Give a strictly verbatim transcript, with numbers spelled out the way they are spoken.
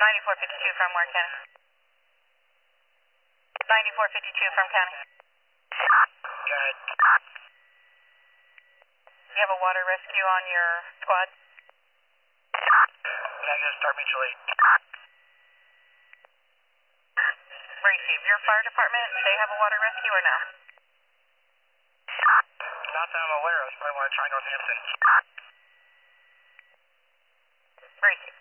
ninety-four fifty-two from where, County? ninety-four fifty-two from County. Good. You have a water rescue on your squad? Negative, start mutual aid. Receive. Your fire department, they have a water rescue or no? Not that I'm aware of, so I want to try Northampton. Receive.